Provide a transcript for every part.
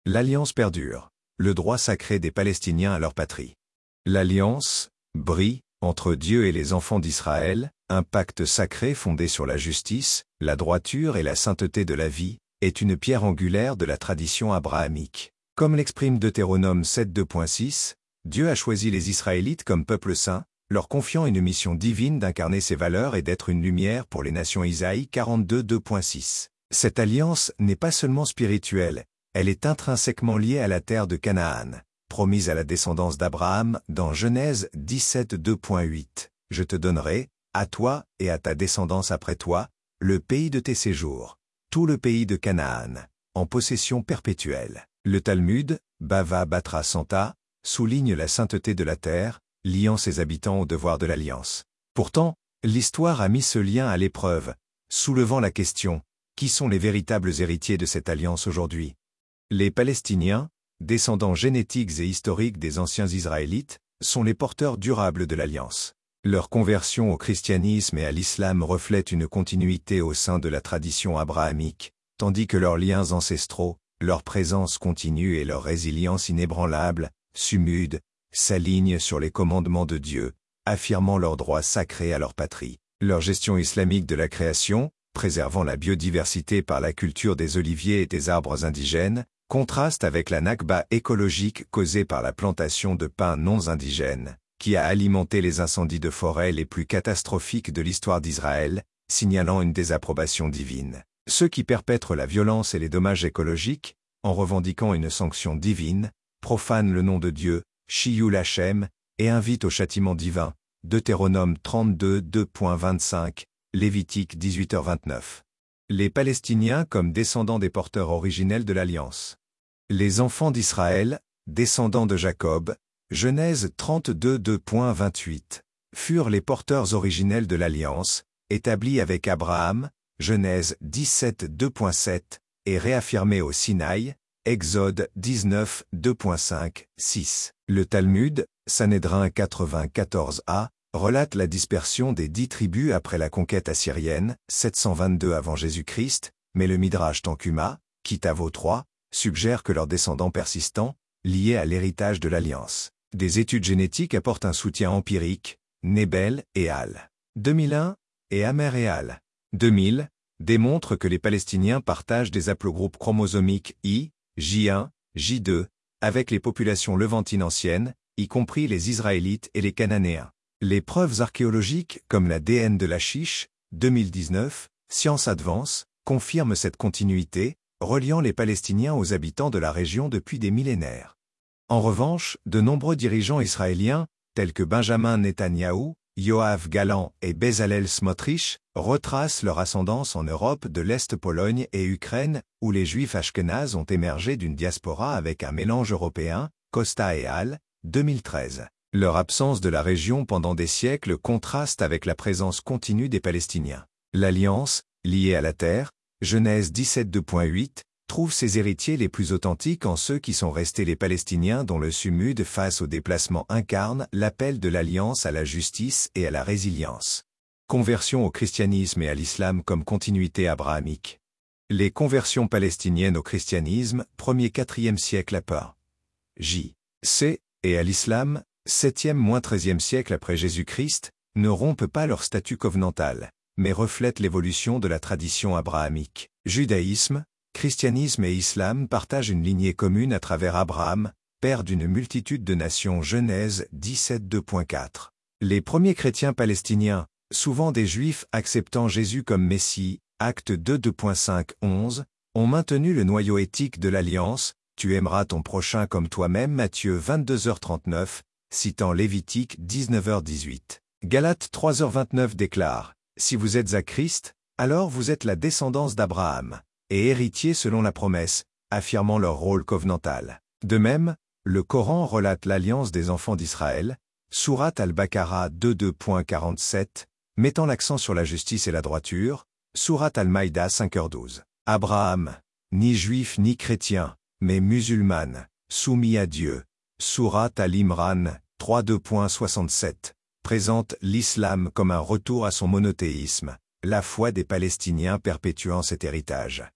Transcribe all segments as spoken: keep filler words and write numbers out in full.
L'alliance perdure. Le droit sacré des Palestiniens à leur patrie. L'alliance brille entre Dieu et les enfants d'Israël, un pacte sacré fondé sur la justice, la droiture et la sainteté de la vie, est une pierre angulaire de la tradition abrahamique. Comme l'exprime Deutéronome sept deux point six, Dieu a choisi les Israélites comme peuple saint, leur confiant une mission divine d'incarner ses valeurs et d'être une lumière pour les nations. Isaïe quarante-deux deux point six. Cette alliance n'est pas seulement spirituelle, elle est intrinsèquement liée à la terre de Canaan, promise à la descendance d'Abraham dans Genèse dix-sept deux point huit. Je te donnerai, à toi et à ta descendance après toi, le pays de tes séjours, tout le pays de Canaan, en possession perpétuelle. Le Talmud, Bava Batra Santa, souligne la sainteté de la terre, liant ses habitants au devoir de l'alliance. Pourtant, l'histoire a mis ce lien à l'épreuve, soulevant la question, qui sont les véritables héritiers de cette alliance aujourd'hui? Les Palestiniens, descendants génétiques et historiques des anciens Israélites, sont les porteurs durables de l'alliance. Leur conversion au christianisme et à l'islam reflète une continuité au sein de la tradition abrahamique, tandis que leurs liens ancestraux, leur présence continue et leur résilience inébranlable, summude, s'alignent sur les commandements de Dieu, affirmant leur droit sacré à leur patrie. Leur gestion islamique de la création, préservant la biodiversité par la culture des oliviers et des arbres indigènes, contraste avec la nakba écologique causée par la plantation de pins non indigènes, qui a alimenté les incendies de forêt les plus catastrophiques de l'histoire d'Israël, signalant une désapprobation divine. Ceux qui perpètrent la violence et les dommages écologiques, en revendiquant une sanction divine, profanent le nom de Dieu, Chiyul Hashem, et invitent au châtiment divin, Deutéronome trente-deux deux point vingt-cinq, Lévitique dix-huit heures vingt-neuf. Les Palestiniens comme descendants des porteurs originels de l'Alliance. Les enfants d'Israël, descendants de Jacob, Genèse trente-deux deux point vingt-huit, furent les porteurs originels de l'Alliance, établis avec Abraham, Genèse dix-sept deux point sept, et réaffirmés au Sinaï, Exode dix-neuf deux point cinq six. Le Talmud, Sanhédrin quatre-vingt-quatorze a, relate la dispersion des dix tribus après la conquête assyrienne, sept cent vingt-deux avant Jésus-Christ, mais le Midrash Tanchuma, Kitavo trois, suggère que leurs descendants persistants, liés à l'héritage de l'Alliance. Des études génétiques apportent un soutien empirique, Nebel et al. deux mille un, et Amer et al. deux mille, démontrent que les Palestiniens partagent des haplogroupes chromosomiques I, J un, J deux, avec les populations levantines anciennes, y compris les Israélites et les Cananéens. Les preuves archéologiques, comme la D N de la Chiche, deux mille dix-neuf, Science Advance, confirment cette continuité, reliant les Palestiniens aux habitants de la région depuis des millénaires. En revanche, de nombreux dirigeants israéliens, tels que Benjamin Netanyahou, Yoav Galant et Bezalel Smotrich, retracent leur ascendance en Europe de l'Est, Pologne et Ukraine, où les Juifs ashkénazes ont émergé d'une diaspora avec un mélange européen, Costa et al. deux mille treize. Leur absence de la région pendant des siècles contraste avec la présence continue des Palestiniens. L'Alliance, liée à la terre, Genèse dix-sept deux point huit, trouve ses héritiers les plus authentiques en ceux qui sont restés les Palestiniens dont le sumud face au déplacement incarne l'appel de l'Alliance à la justice et à la résilience. Conversion au christianisme et à l'islam comme continuité abrahamique. Les conversions palestiniennes au christianisme, premier quatrième siècle après J C, et à l'islam, septième-treizième siècle après Jésus-Christ, ne rompent pas leur statut covenantal, mais reflètent l'évolution de la tradition abrahamique. Judaïsme, christianisme et islam partagent une lignée commune à travers Abraham, père d'une multitude de nations. Genèse dix-sept deux point quatre. Les premiers chrétiens palestiniens, souvent des Juifs acceptant Jésus comme Messie, Acte deux deux point cinq onze, ont maintenu le noyau éthique de l'Alliance, tu aimeras ton prochain comme toi-même. Matthieu vingt-deux heures trente-neuf, citant Lévitique dix-neuf heures dix-huit. Galates trois heures vingt-neuf déclare, si vous êtes à Christ, alors vous êtes la descendance d'Abraham, et héritiers selon la promesse, affirmant leur rôle covenantal. De même, le Coran relate l'alliance des enfants d'Israël, Sourate al-Baqara deux deux point quarante-sept, mettant l'accent sur la justice et la droiture, Sourate al-Maïda cinq heures douze. Abraham, ni juif ni chrétien, mais musulmane, soumis à Dieu, Sourate al-Imran trois deux point soixante-sept, présente l'islam comme un retour à son monothéisme, la foi des Palestiniens perpétuant cet héritage.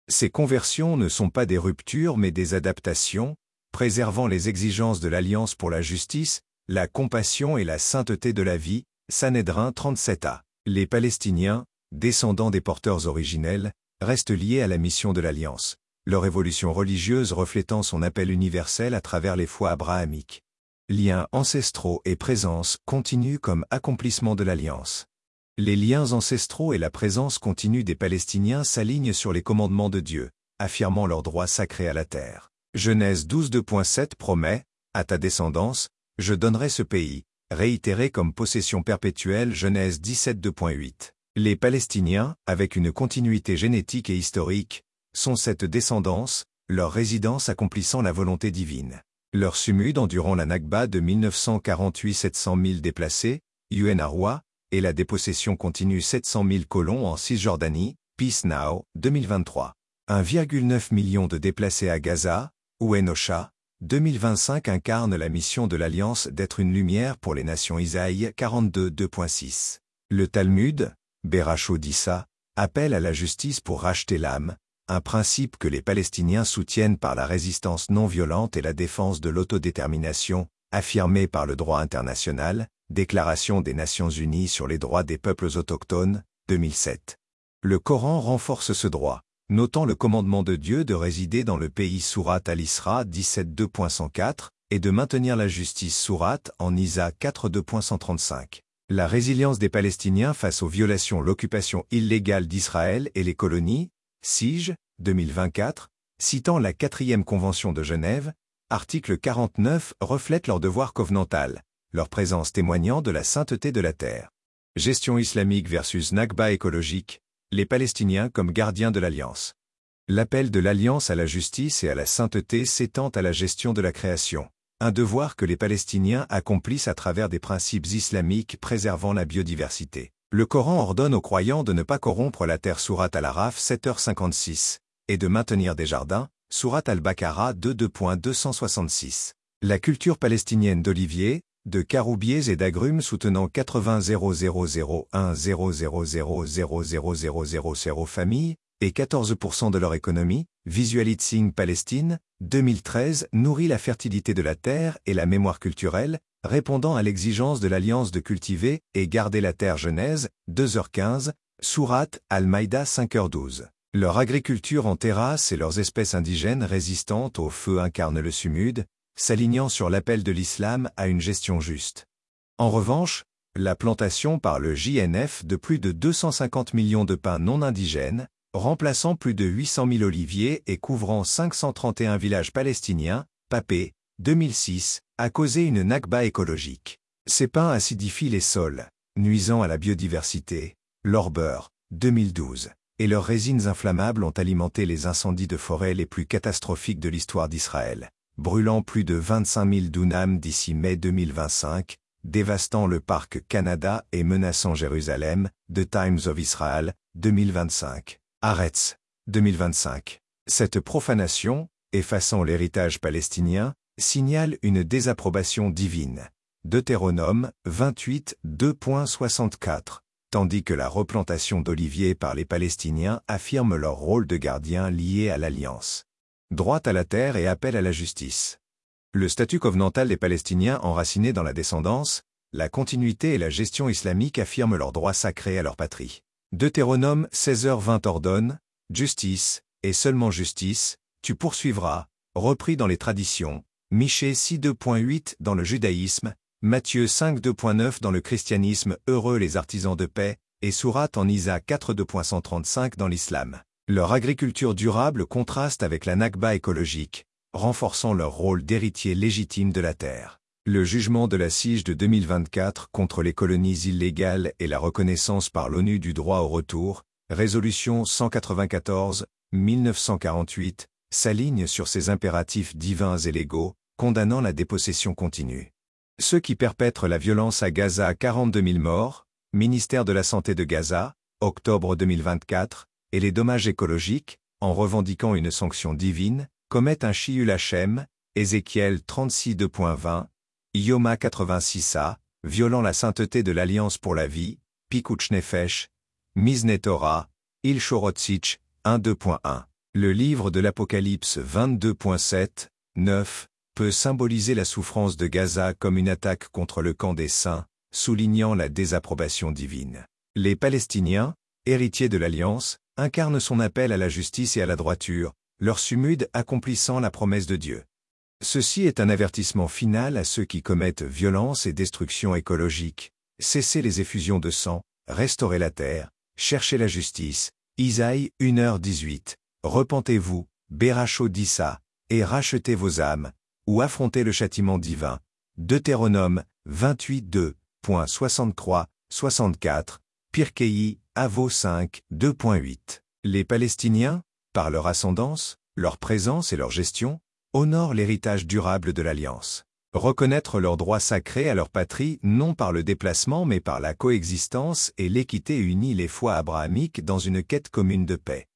Ces conversions ne sont pas des ruptures mais des adaptations, préservant les exigences de l'Alliance pour la justice, la compassion et la sainteté de la vie, Sanhédrin trente-sept a. Les Palestiniens, descendants des porteurs originels, restent liés à la mission de l'Alliance, leur évolution religieuse reflétant son appel universel à travers les foi abrahamiques. Liens ancestraux et présence continue comme accomplissement de l'Alliance. Les liens ancestraux et la présence continue des Palestiniens s'alignent sur les commandements de Dieu, affirmant leur droit sacré à la terre. Genèse douze deux point sept promet, « À ta descendance, je donnerai ce pays », réitéré comme possession perpétuelle Genèse dix-sept deux point huit. Les Palestiniens, avec une continuité génétique et historique, sont cette descendance, leur résidence accomplissant la volonté divine. Leur sumud endurant la Nakba de mille neuf cent quarante-huit sept cent mille déplacés, U N R W A, et la dépossession continue sept cent mille colons en Cisjordanie, Peace Now, deux mille vingt-trois. un virgule neuf million de déplacés à Gaza, U N OCHA, deux mille vingt-cinq incarne la mission de l'Alliance d'être une lumière pour les nations Isaïe quarante-deux deux point six. Le Talmud, Berachot Dissa, appelle à la justice pour racheter l'âme, un principe que les Palestiniens soutiennent par la résistance non violente et la défense de l'autodétermination, affirmée par le droit international, Déclaration des Nations Unies sur les droits des peuples autochtones, deux mille sept. Le Coran renforce ce droit, notant le commandement de Dieu de résider dans le pays Sourate Al-Isra dix-sept deux point cent quatre et de maintenir la justice Sourate en Isa quatre deux point cent trente-cinq. La résilience des Palestiniens face aux violations, l'occupation illégale d'Israël et les colonies, S I G, deux mille vingt-quatre, citant la quatrième Convention de Genève, article quarante-neuf, reflète leur devoir covenantal, leur présence témoignant de la sainteté de la terre. Gestion islamique versus Nakba écologique, les Palestiniens comme gardiens de l'Alliance. L'appel de l'Alliance à la justice et à la sainteté s'étend à la gestion de la création, un devoir que les Palestiniens accomplissent à travers des principes islamiques préservant la biodiversité. Le Coran ordonne aux croyants de ne pas corrompre la terre Sourate Al-Araf sept heures cinquante-six, et de maintenir des jardins, Sourate Al-Baqarah deux deux point deux cent soixante-six. La culture palestinienne d'oliviers, de caroubiers et d'agrumes soutenant quatre-vingts zéro zéro zéro un zéro zéro zéro zéro zéro zéro zéro zéro familles, et quatorze pour cent de leur économie, Visualizing Palestine, deux mille treize nourrit la fertilité de la terre et la mémoire culturelle, répondant à l'exigence de l'Alliance de cultiver et garder la terre Genèse, deux heures quinze, Sourate Al-Maïda cinq heures douze. Leur agriculture en terrasse et leurs espèces indigènes résistantes au feu incarnent le sumud, s'alignant sur l'appel de l'islam à une gestion juste. En revanche, la plantation par le J N F de plus de deux cent cinquante millions de pins non indigènes, remplaçant plus de huit cent mille oliviers et couvrant cinq cent trente et un villages palestiniens, Papé, deux mille six, a causé une Nakba écologique. Ces pins acidifient les sols, nuisant à la biodiversité, leur beurre, deux mille douze, et leurs résines inflammables ont alimenté les incendies de forêt les plus catastrophiques de l'histoire d'Israël, brûlant plus de vingt-cinq mille dunams d'ici mai deux mille vingt-cinq, dévastant le parc Canada et menaçant Jérusalem, The Times of Israel, deux mille vingt-cinq. Haaretz, deux mille vingt-cinq. Cette profanation, effaçant l'héritage palestinien, signale une désapprobation divine. Deutéronome vingt-huit deux point soixante-quatre, tandis que la replantation d'oliviers par les Palestiniens affirme leur rôle de gardiens liés à l'Alliance. Droit à la terre et appel à la justice. Le statut covenantal des Palestiniens enraciné dans la descendance, la continuité et la gestion islamique affirment leur droit sacré à leur patrie. Deutéronome seize heures vingt ordonne, « Justice, et seulement justice, tu poursuivras », repris dans les traditions, Michée six deux point huit dans le judaïsme, Matthieu cinq deux point neuf dans le christianisme, heureux les artisans de paix, et Sourate en Isa quatre deux point cent trente-cinq dans l'islam. Leur agriculture durable contraste avec la Nakba écologique, renforçant leur rôle d'héritier légitime de la terre. Le jugement de la S I G de deux mille vingt-quatre contre les colonies illégales et la reconnaissance par l'ONU du droit au retour, résolution cent quatre-vingt-quatorze mille neuf cent quarante-huit, s'aligne sur ces impératifs divins et légaux, condamnant la dépossession continue. Ceux qui perpètrent la violence à Gaza, quarante-deux mille morts, ministère de la Santé de Gaza, octobre deux mille vingt-quatre, et les dommages écologiques, en revendiquant une sanction divine, commettent un Chiyul Hachem, Ézéchiel trente-six deux point vingt, Yoma quatre-vingt-six a, violant la sainteté de l'Alliance pour la vie, Pikuch Nefesh, Mizne Torah, Il Shorotzich, un deux point un. Le livre de l'Apocalypse vingt-deux sept, neuf peut symboliser la souffrance de Gaza comme une attaque contre le camp des saints, soulignant la désapprobation divine. Les Palestiniens, héritiers de l'Alliance, incarnent son appel à la justice et à la droiture, leur sumude accomplissant la promesse de Dieu. Ceci est un avertissement final à ceux qui commettent violence et destruction écologique. Cessez les effusions de sang, restaurez la terre, cherchez la justice. Isaïe une heure dix-huit. Repentez-vous, Béracho dit ça, et rachetez vos âmes, ou affrontez le châtiment divin. Deutéronome vingt-huit deux, soixante-trois, soixante-quatre, Pirkei, Avo cinq, deux huit. Les Palestiniens, par leur ascendance, leur présence et leur gestion, honorent l'héritage durable de l'Alliance. Reconnaître leurs droits sacrés à leur patrie non par le déplacement mais par la coexistence et l'équité unit les foi abrahamiques dans une quête commune de paix.